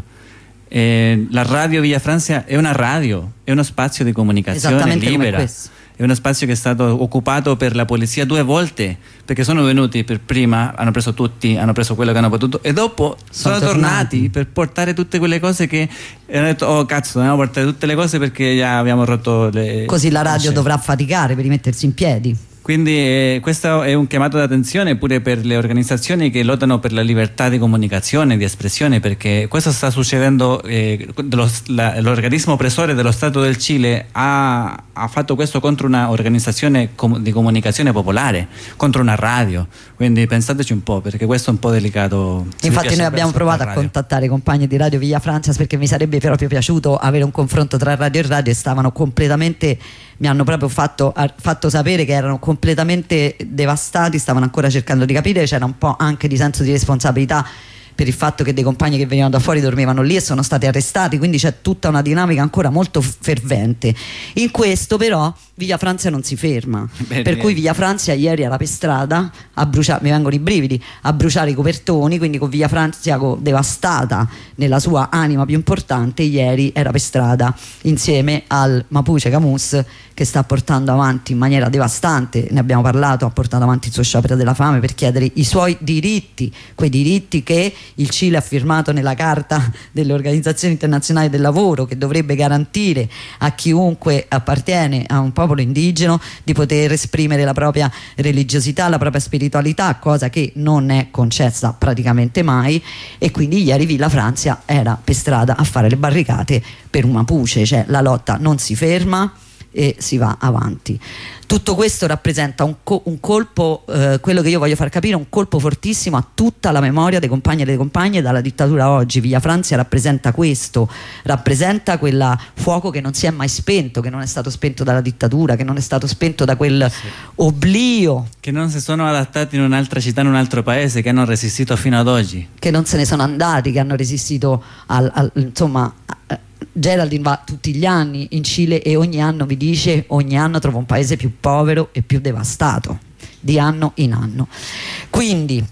Eh, la radio Villa Francia è una radio, è uno spazio di comunicazione libera, è uno spazio che è stato occupato per la polizia due volte, perché sono venuti per prima, hanno preso tutti, hanno preso quello che hanno potuto e dopo sono, sono tornati. tornati per portare tutte quelle cose che hanno detto oh cazzo dobbiamo portare tutte le cose perché già abbiamo rotto le... Così la radio dovrà faticare per rimettersi in piedi. Quindi eh, questo è un chiamato d'attenzione pure per le organizzazioni che lottano per la libertà di comunicazione, di espressione, perché questo sta succedendo, eh, dello, la, l'organismo oppressore dello Stato del Cile ha, ha fatto questo contro una organizzazione com- di comunicazione popolare, contro una radio, quindi pensateci un po' perché questo è un po' delicato. Infatti noi abbiamo provato a contattare i compagni di Radio Villa Francia perché mi sarebbe proprio piaciuto avere un confronto tra radio e radio e stavano completamente... mi hanno proprio fatto, fatto sapere che erano completamente devastati, stavano ancora cercando di capire, c'era un po' anche di senso di responsabilità per il fatto che dei compagni che venivano da fuori dormivano lì e sono stati arrestati, quindi c'è tutta una dinamica ancora molto fervente. In questo però Villa Francia non si ferma, bene, per cui Villa Francia ieri era per strada a bruciare, mi vengono i brividi, a bruciare i copertoni, quindi con Villa Francia devastata nella sua anima più importante, ieri era per strada insieme al Mapuche Camus che sta portando avanti in maniera devastante, ne abbiamo parlato, ha portato avanti il suo sciopero della fame per chiedere i suoi diritti, quei diritti che il Cile ha firmato nella Carta delle Organizzazioni Internazionali del Lavoro, che dovrebbe garantire a chiunque appartiene a un popolo indigeno di poter esprimere la propria religiosità, la propria spiritualità, cosa che non è concessa praticamente mai, e quindi ieri Villa Francia era per strada a fare le barricate per un Mapuche, cioè la lotta non si ferma e si va avanti. Tutto questo rappresenta un, co- un colpo, eh, quello che io voglio far capire, un colpo fortissimo a tutta la memoria dei compagni e delle compagne dalla dittatura oggi. Villa Francia rappresenta questo, rappresenta quel fuoco che non si è mai spento, che non è stato spento dalla dittatura, che non è stato spento da quel sì. oblio, che non si sono adattati in un'altra città, in un altro paese, che hanno resistito fino ad oggi, che non se ne sono andati, che hanno resistito al, al, insomma a, Geraldine va tutti gli anni in Cile e ogni anno vi dice, ogni anno trova un paese più povero e più devastato di anno in anno. Quindi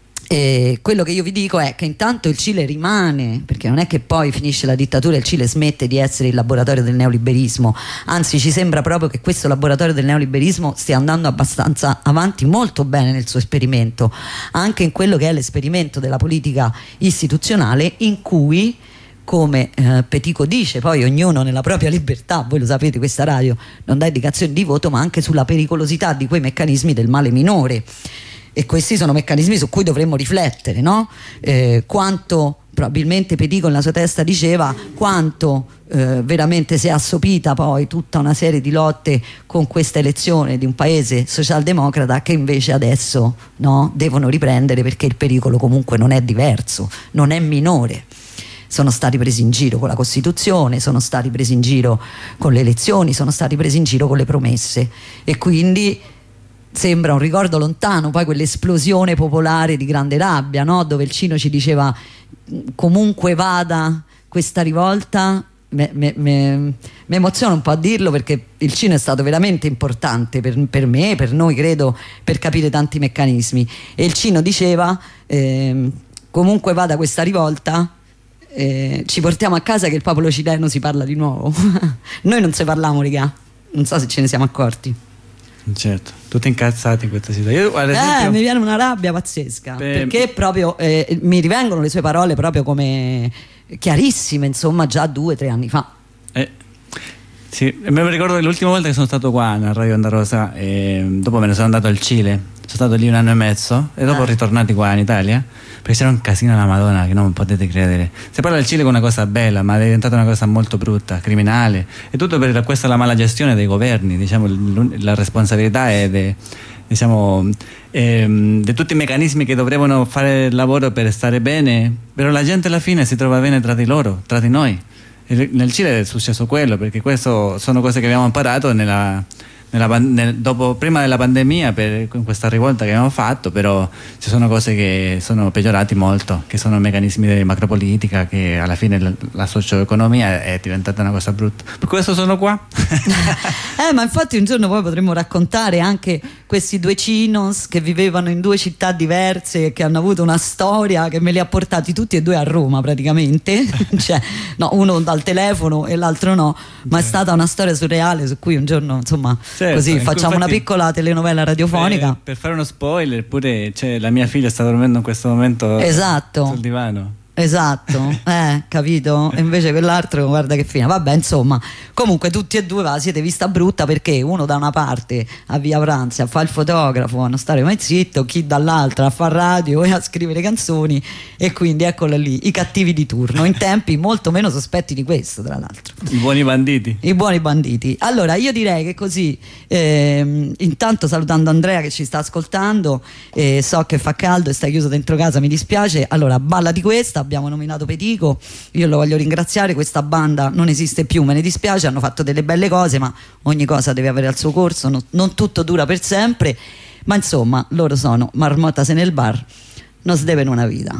eh, quello che io vi dico è che intanto il Cile rimane, perché non è che poi finisce la dittatura e il Cile smette di essere il laboratorio del neoliberismo, anzi ci sembra proprio che questo laboratorio del neoliberismo stia andando abbastanza avanti, molto bene nel suo esperimento, anche in quello che è l'esperimento della politica istituzionale, in cui, come eh, Petico dice, poi ognuno nella propria libertà, voi lo sapete, questa radio non dà indicazioni di voto, ma anche sulla pericolosità di quei meccanismi del male minore, e questi sono meccanismi su cui dovremmo riflettere, no? Eh, quanto probabilmente Petico nella sua testa diceva quanto eh, veramente si è assopita poi tutta una serie di lotte con questa elezione di un paese socialdemocrata, che invece adesso, no, devono riprendere, perché il pericolo comunque non è diverso, non è minore. Sono stati presi in giro con la Costituzione, sono stati presi in giro con le elezioni, sono stati presi in giro con le promesse, e quindi sembra un ricordo lontano poi quell'esplosione popolare di grande rabbia, no? Dove il Cino ci diceva comunque vada questa rivolta. Mi emoziona un po' a dirlo, perché il Cino è stato veramente importante per, per me, per noi credo, per capire tanti meccanismi, e il Cino diceva eh, comunque vada questa rivolta, eh, ci portiamo a casa che il popolo cileno si parla di nuovo. Noi non se parliamo, raga, non so se ce ne siamo accorti. Certo, tutti incazzati in questa situazione. Io, ad esempio, eh, mi viene una rabbia pazzesca, per... perché proprio eh, mi rivengono le sue parole proprio come chiarissime, insomma, già due o tre anni fa. Eh, sì, mi ricordo che l'ultima volta che sono stato qua a Radio Onda Rosa, eh, dopo me ne sono andato al Cile, sono stato lì un anno e mezzo e dopo eh. ritornati qua in Italia, perché c'era un casino alla Madonna che non potete credere. Si parla del Cile come una cosa bella, ma è diventata una cosa molto brutta, criminale, e tutto per questa la mala gestione dei governi, diciamo. La responsabilità è de, diciamo ehm, di tutti i meccanismi che dovrebbero fare il lavoro per stare bene, però la gente alla fine si trova bene tra di loro, tra di noi. E nel Cile è successo quello, perché questo sono cose che abbiamo imparato nella Nella, nel, dopo, prima della pandemia, per questa rivolta che abbiamo fatto, però ci sono cose che sono peggiorate molto, che sono meccanismi di macropolitica, che alla fine la, la socio-economia è diventata una cosa brutta. Per questo sono qua. eh, ma infatti un giorno poi potremmo raccontare anche questi due Cinos che vivevano in due città diverse e che hanno avuto una storia che me li ha portati tutti e due a Roma praticamente. Cioè, no, uno dal telefono e l'altro no, ma è stata una storia surreale su cui un giorno, insomma, certo, così facciamo una piccola telenovela radiofonica. Per, per fare uno spoiler, pure cioè, la mia figlia sta dormendo in questo momento, esatto, sul divano. Esatto, eh, capito? E invece quell'altro, guarda che fine. Vabbè, insomma, comunque tutti e due va, siete vista brutta, perché uno da una parte a Via Pranzi a fare il fotografo, a non stare mai zitto, chi dall'altra a fare radio e a scrivere canzoni, e quindi eccolo lì, i cattivi di turno, in tempi molto meno sospetti di questo, tra l'altro. I buoni banditi. I buoni banditi. Allora, io direi che così, ehm, intanto salutando Andrea che ci sta ascoltando, eh, so che fa caldo e stai chiuso dentro casa, mi dispiace. Allora, balla di questa. Abbiamo nominato Petico, io lo voglio ringraziare, questa banda non esiste più, me ne dispiace, hanno fatto delle belle cose, ma ogni cosa deve avere il suo corso, non, non tutto dura per sempre, ma insomma loro sono Marmotase nel bar, nos deben una vita.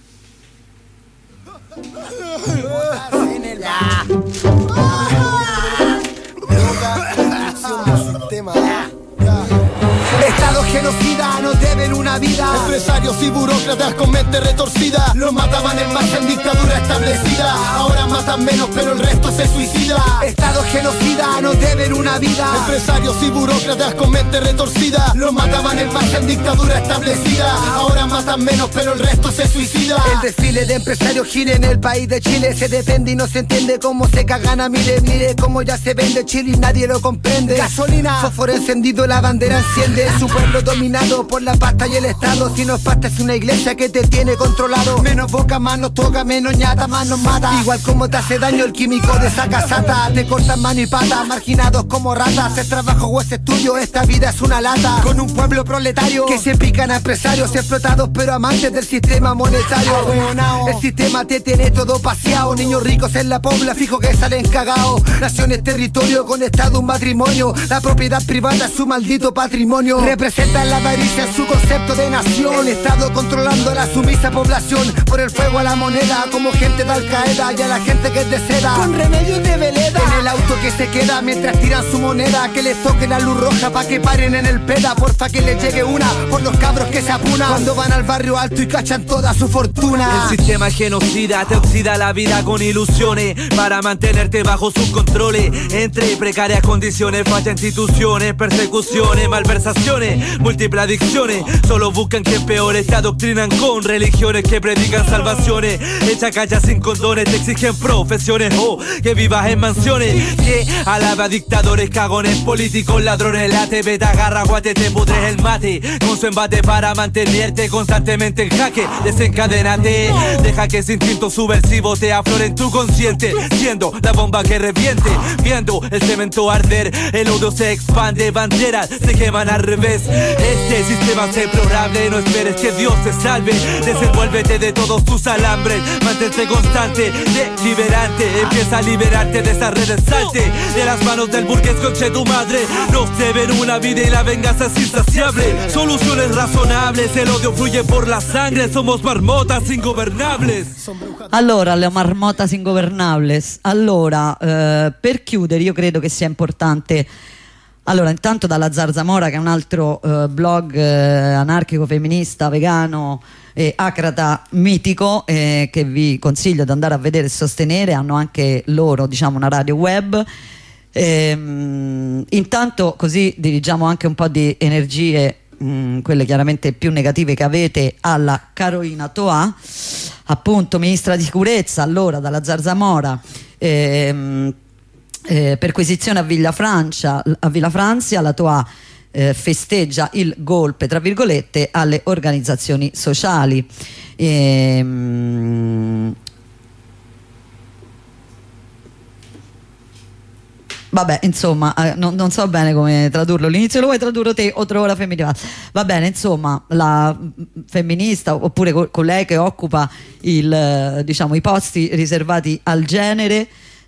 Estados genocida nos deben una vida. Empresarios y burócratas con mente retorcida. Los mataban en marcha en dictadura establecida. Ahora matan menos pero el resto se suicida. Estados genocida nos deben una vida. Empresarios y burócratas con mente retorcida. Los mataban en marcha en dictadura establecida. Ahora matan menos pero el resto se suicida. El desfile de empresarios gira en el país de Chile. Se depende y no se entiende cómo se cagan a miles. Mire cómo ya se vende Chile y nadie lo comprende. Gasolina, fósforo encendido, la bandera enciende. Su pueblo dominado por la pasta y el Estado. Si no es pasta es una iglesia que te tiene controlado. Menos boca, más nos toca, menos ñata, más nos mata. Igual como te hace daño el químico de esa casata. Te cortan mano y pata, marginados como ratas. Es trabajo o es estudio, esta vida es una lata. Con un pueblo proletario que se pican a empresarios explotados pero amantes del sistema monetario. El sistema te tiene todo paseado. Niños ricos en la pobla, fijo que salen cagados. Naciones, territorio, con estado, un matrimonio. La propiedad privada es su maldito patrimonio. Representan la avaricia en su concepto de nación. El Estado controlando a la sumisa población. Por el fuego a la moneda, como gente de Al Qaeda y a la gente que es de seda. Con remedios de veleda. En el auto que se queda mientras tiran su moneda. Que les toque la luz roja pa' que paren en el peda. Porfa que les llegue una por los cabros que se apunan cuando van al barrio alto y cachan toda su fortuna. El sistema genocida te oxida la vida con ilusiones para mantenerte bajo sus controles. Entre precarias condiciones, falla instituciones, persecuciones, malversaciones, múltiples adicciones. Solo buscan que empeores, te adoctrinan con religiones que predican salvaciones. Echa callas sin condones, te exigen profesiones, oh, que vivas en mansiones, que alaba dictadores, cagones, políticos, ladrones, la T V te agarra, guate, te pudres el mate, con su embate para mantenerte constantemente en jaque, desencadénate, deja que ese instinto subversivo te aflore en tu consciente, siendo la bomba que reviente, viendo el cemento arder, el odio se expande, banderas se queman al revés, este sistema es deplorable, no esperes que Dios te salve, desenvuélvete de todos tus alambres, mantente constante, deliberante, empieza a liberarte de esas redes, salte de las manos del burgués, conche tu madre, nos deben una vida y la venganza es insaciable, soluciones razonables, el odio fluye por la sangre, somos marmotas ingobernables. Allora, le marmotas ingovernables, allora eh, per chiudere io credo che sia importante. Allora, intanto dalla Zarzamora, che è un altro eh, blog eh, anarchico, femminista, vegano e acrata mitico, eh, che vi consiglio di andare a vedere e sostenere, hanno anche loro, diciamo, una radio web. Ehm, intanto così dirigiamo anche un po' di energie, mh, quelle chiaramente più negative che avete, alla Carolina Toà, appunto ministra di sicurezza, allora dalla Zarzamora. Ehm, Eh, perquisizione a Villa Francia, a Villa Francia, la Toà eh, festeggia il golpe tra virgolette alle organizzazioni sociali. Ehm, Vabbè, insomma, eh, non, non so bene come tradurlo. L'inizio lo vuoi tradurre te o trovo la femminile? Va bene, insomma, la femminista oppure co- colei che occupa il, eh, diciamo, i posti riservati al genere,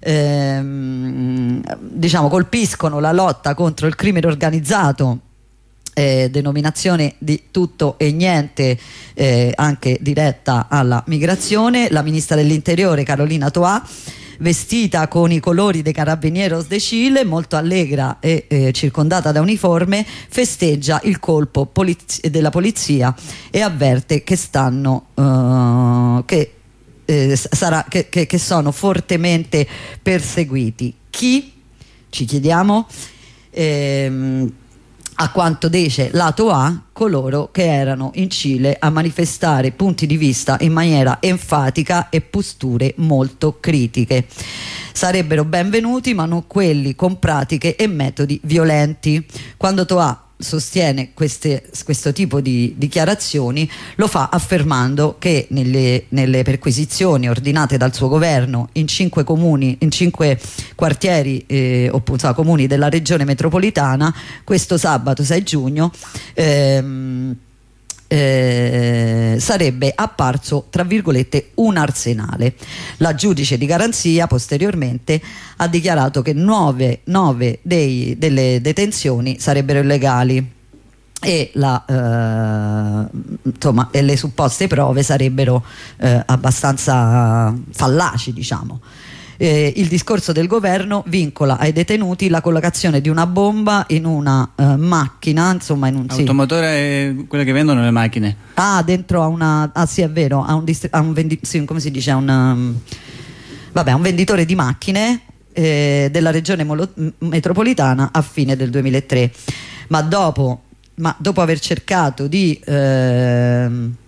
ehm, diciamo, colpiscono la lotta contro il crimine organizzato, eh, denominazione di tutto e niente, eh, anche diretta alla migrazione. La ministra dell'Interiore Carolina Toà, vestita con i colori dei Carabineros de Chile, molto allegra e eh, circondata da uniforme, festeggia il colpo poliz- della polizia e avverte che stanno uh, che, eh, sarà, che, che, che sono fortemente perseguiti. Chi? Ci chiediamo. Ehm, a quanto dice la Toà, coloro che erano in Cile a manifestare punti di vista in maniera enfatica e posture molto critiche. Sarebbero benvenuti, ma non quelli con pratiche e metodi violenti. Quando Toà sostiene queste, questo tipo di dichiarazioni, lo fa affermando che nelle, nelle perquisizioni ordinate dal suo governo in cinque comuni, in cinque quartieri eh, oppure comuni della regione metropolitana, questo sabato sei giugno ehm, Eh, sarebbe apparso tra virgolette un arsenale. La giudice di garanzia posteriormente ha dichiarato che nove, nove dei, delle detenzioni sarebbero illegali e, la, eh, insomma, e le supposte prove sarebbero eh, abbastanza fallaci, diciamo. Eh, il discorso del governo vincola ai detenuti la collocazione di una bomba in una uh, macchina, insomma in un automotore, sì. È quelle che vendono le macchine. Ah, dentro a una, ah sì è vero, a un, dist- a un vendi- sì, come si dice, a un, um, vabbè, un venditore di macchine eh, della regione molo- metropolitana a fine del duemilatré. Ma dopo, ma dopo aver cercato di eh,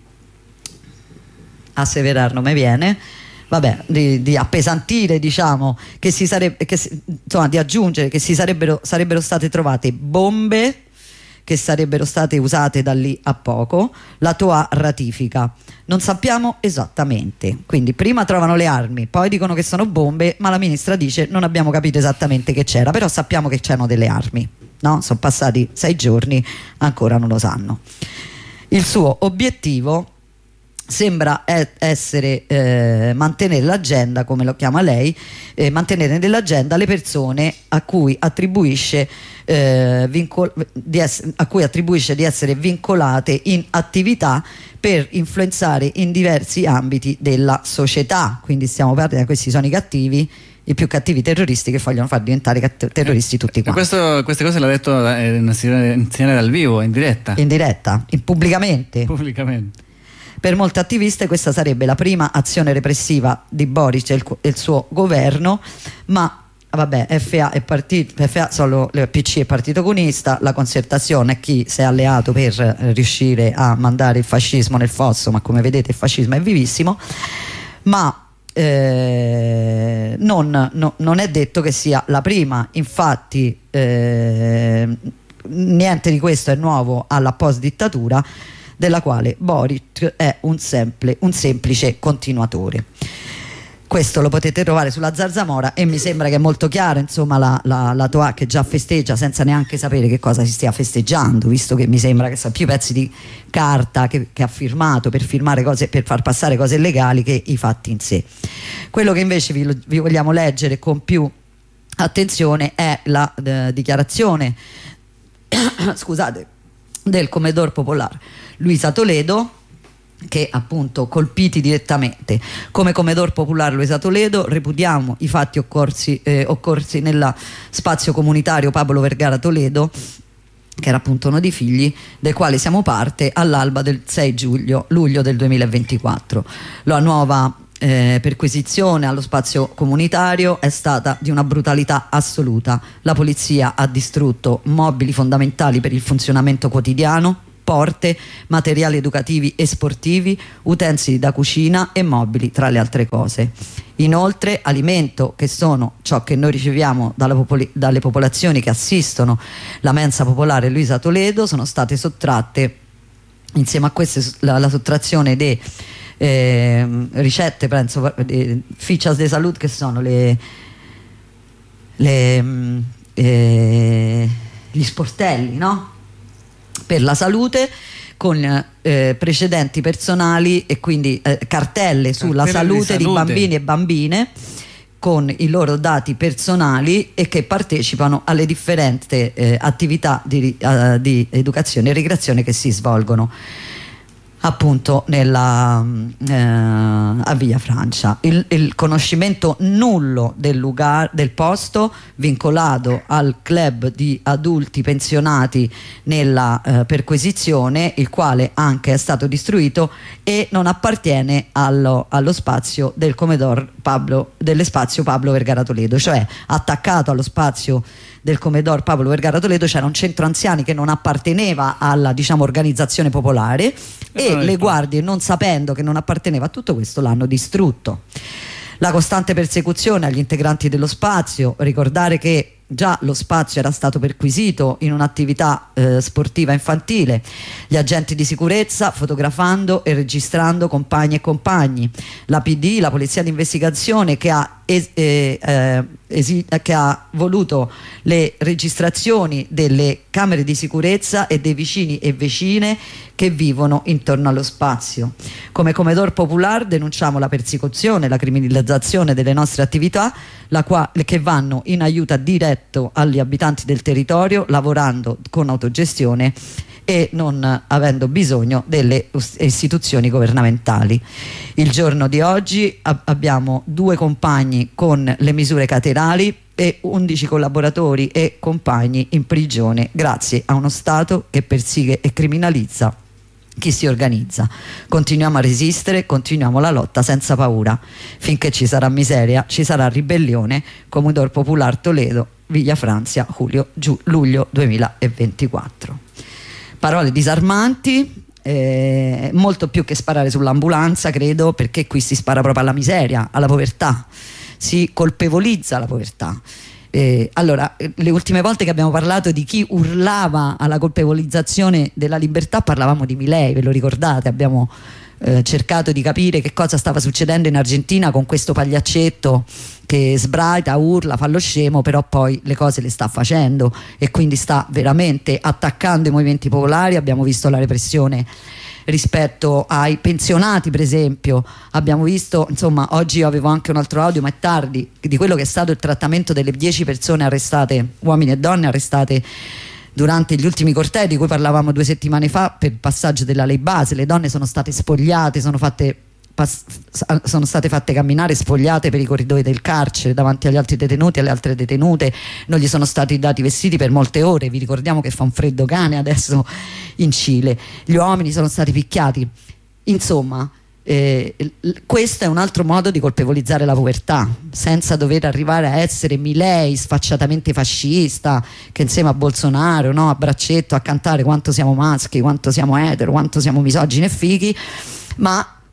asseverar, non mi viene, vabbè, di, di appesantire, diciamo, che si sarebbe, che, insomma, di aggiungere che si sarebbero, sarebbero state trovate bombe che sarebbero state usate da lì a poco. La Toà ratifica: non sappiamo esattamente. Quindi prima trovano le armi, poi dicono che sono bombe, ma la ministra dice non abbiamo capito esattamente che c'era, però sappiamo che c'erano delle armi, no? Sono passati sei giorni, ancora non lo sanno. Il suo obiettivo sembra essere eh, mantenere l'agenda, come lo chiama lei, eh, mantenere nell'agenda le persone a cui attribuisce eh, vincol- di ess- a cui attribuisce di essere vincolate in attività per influenzare in diversi ambiti della società. Quindi stiamo parlando, questi sono i cattivi, i più cattivi terroristi che vogliono far diventare catt- terroristi tutti quanti. Questo, queste cose l'ha detto in segnale dal vivo, in diretta. In diretta, in pubblicamente. Pubblicamente. Per molte attiviste questa sarebbe la prima azione repressiva di Boric e il, il suo governo, ma vabbè, F A e partito, F A sono le P C e Partito Comunista, la Concertazione è chi si è alleato per eh, riuscire a mandare il fascismo nel fosso, ma come vedete il fascismo è vivissimo. Ma eh, non, no, non è detto che sia la prima. Infatti eh, niente di questo è nuovo alla post dittatura, della quale Boric è un, semple, un semplice continuatore. Questo lo potete trovare sulla Zarzamora e mi sembra che è molto chiaro, insomma, la, la, la Toà che già festeggia senza neanche sapere che cosa si stia festeggiando, visto che mi sembra che sono più pezzi di carta che, che ha firmato per firmare cose, per far passare cose illegali, che i fatti in sé. Quello che invece vi, vi vogliamo leggere con più attenzione è la eh, dichiarazione scusate, del Comedor Popular Luisa Toledo, che appunto, colpiti direttamente come Comedor Popolare Luisa Toledo, repudiamo i fatti occorsi, eh, occorsi nella spazio comunitario Pablo Vergara Toledo, che era appunto uno dei figli, del quale siamo parte all'alba del sei giugno, luglio del duemilaventiquattro. La nuova eh, perquisizione allo spazio comunitario è stata di una brutalità assoluta. La polizia ha distrutto mobili fondamentali per il funzionamento quotidiano, porte, materiali educativi e sportivi, utensili da cucina e mobili, tra le altre cose. Inoltre alimento, che sono ciò che noi riceviamo dalla popoli- dalle popolazioni che assistono la mensa popolare Luisa Toledo, sono state sottratte, insieme a queste la, la sottrazione di eh, ricette, penso, eh, fichas de salud, che sono le, le eh, gli sportelli, no? Per la salute, con eh, precedenti personali e quindi eh, cartelle sulla cartelle salute, di, salute di bambini e bambine con i loro dati personali e che partecipano alle differenti eh, attività di, uh, di educazione e ricreazione che si svolgono appunto nella, eh, a Via Francia. Il, il conoscimento nullo del, lugar, del posto, vincolato al club di adulti pensionati nella eh, perquisizione, il quale anche è stato distruito e non appartiene allo, allo spazio del Comedor Pablo, dello spazio Pablo Vergara Toledo, cioè attaccato allo spazio del Comedor Pablo Vergara Toledo c'era un centro anziani che non apparteneva alla, diciamo, organizzazione popolare, e e le guardie, non sapendo che non apparteneva a tutto questo, l'hanno distrutto. La costante persecuzione agli integranti dello spazio, ricordare che già lo spazio era stato perquisito in un'attività eh, sportiva infantile, gli agenti di sicurezza fotografando e registrando compagni e compagni, la P D, la polizia di investigazione che ha, es- eh, eh, esi- che ha voluto le registrazioni delle camere di sicurezza e dei vicini e vicine che vivono intorno allo spazio. Come Comedor Popular denunciamo la persecuzione, la criminalizzazione delle nostre attività, la qua- che vanno in aiuto diretto agli abitanti del territorio, lavorando con autogestione e non avendo bisogno delle istituzioni governamentali. Il giorno di oggi ab- abbiamo due compagni con le misure caterali e undici collaboratori e compagni in prigione grazie a uno Stato che persegue e criminalizza chi si organizza. Continuiamo a resistere, continuiamo la lotta senza paura. Finché ci sarà miseria, ci sarà ribellione. Comedor Popular Toledo, Villa Francia, Julio, giù, luglio duemilaventiquattro. Parole disarmanti, eh, molto più che sparare sull'ambulanza, credo, perché qui si spara proprio alla miseria, alla povertà, si colpevolizza la povertà. Eh, allora, le ultime volte che abbiamo parlato di chi urlava alla colpevolizzazione della libertà parlavamo di Milei, ve lo ricordate? Abbiamo eh, cercato di capire che cosa stava succedendo in Argentina con questo pagliaccetto che sbraita, urla, fa lo scemo, però poi le cose le sta facendo e quindi sta veramente attaccando i movimenti popolari. Abbiamo visto la repressione rispetto ai pensionati, per esempio. Abbiamo visto, insomma, oggi io avevo anche un altro audio, ma è tardi, di quello che è stato il trattamento delle dieci persone arrestate, uomini e donne arrestate durante gli ultimi cortei di cui parlavamo due settimane fa per il passaggio della lei base. Le donne sono state spogliate, sono fatte Pass- sono state fatte camminare spogliate per i corridoi del carcere davanti agli altri detenuti e alle altre detenute, non gli sono stati dati vestiti per molte ore. Vi ricordiamo che fa un freddo cane adesso in Cile, gli uomini sono stati picchiati. Insomma, eh, questo è un altro modo di colpevolizzare la povertà senza dover arrivare a essere Milei sfacciatamente fascista che insieme a Bolsonaro, no, a braccetto a cantare quanto siamo maschi, quanto siamo etero, quanto siamo misogini e fighi, ma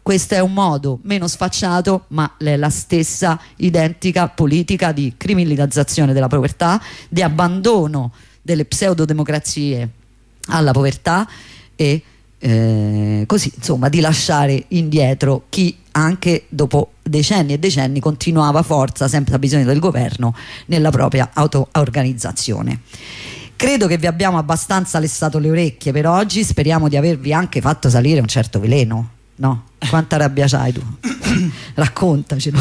questo è un modo meno sfacciato, ma è la stessa identica politica di criminalizzazione della povertà, di abbandono delle pseudodemocrazie alla povertà e eh, così insomma di lasciare indietro chi anche dopo decenni e decenni continuava a forza, sempre a bisogno del governo, nella propria auto-organizzazione. Credo che vi abbiamo abbastanza lessato le orecchie per oggi, speriamo di avervi anche fatto salire un certo veleno, no? Quanta rabbia c'hai tu? Raccontacelo.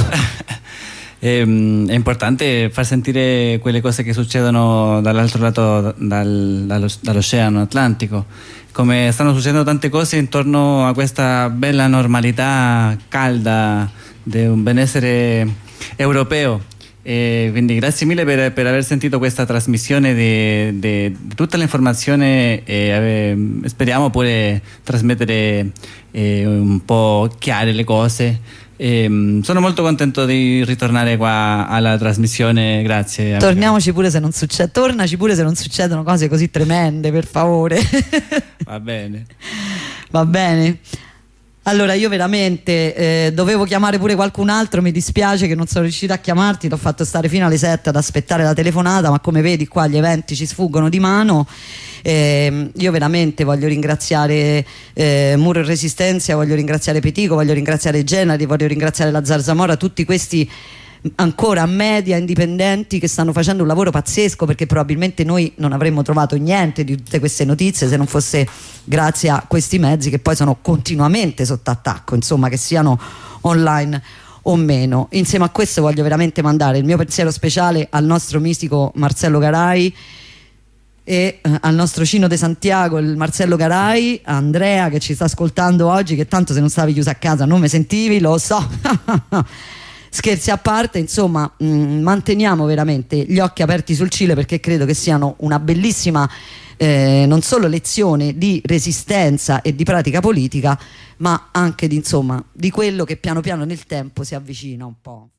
È, è importante far sentire quelle cose che succedono dall'altro lato, dal, dallo, dall'Oceano Atlantico, come stanno succedendo tante cose intorno a questa bella normalità calda di un benessere europeo. E quindi grazie mille per, per aver sentito questa trasmissione di, di, di tutta l'informazione e ave, speriamo pure trasmettere eh, un po' chiare le cose. E, sono molto contento di ritornare qua alla trasmissione, grazie. Torniamoci pure se non succede, tornaci pure se non succedono cose così tremende, per favore. Va bene. Va bene. Allora io veramente eh, dovevo chiamare pure qualcun altro, mi dispiace che non sono riuscita a chiamarti, ti ho fatto stare fino alle sette ad aspettare la telefonata, ma come vedi qua gli eventi ci sfuggono di mano. Eh, io veramente voglio ringraziare eh, Muro e Resistenza, voglio ringraziare Petico, voglio ringraziare Genari, voglio ringraziare la Zarzamora, tutti questi ancora media indipendenti che stanno facendo un lavoro pazzesco, perché probabilmente noi non avremmo trovato niente di tutte queste notizie se non fosse grazie a questi mezzi che poi sono continuamente sotto attacco, insomma, che siano online o meno. Insieme a questo voglio veramente mandare il mio pensiero speciale al nostro mitico Marcello Garai e eh, al nostro Cino de Santiago, il Marcello Garai, a Andrea che ci sta ascoltando oggi, che tanto se non stavi chiuso a casa non mi sentivi, lo so. Scherzi a parte, insomma, mh, manteniamo veramente gli occhi aperti sul Cile, perché credo che siano una bellissima eh, non solo lezione di resistenza e di pratica politica, ma anche di, insomma, di quello che piano piano nel tempo si avvicina un po'.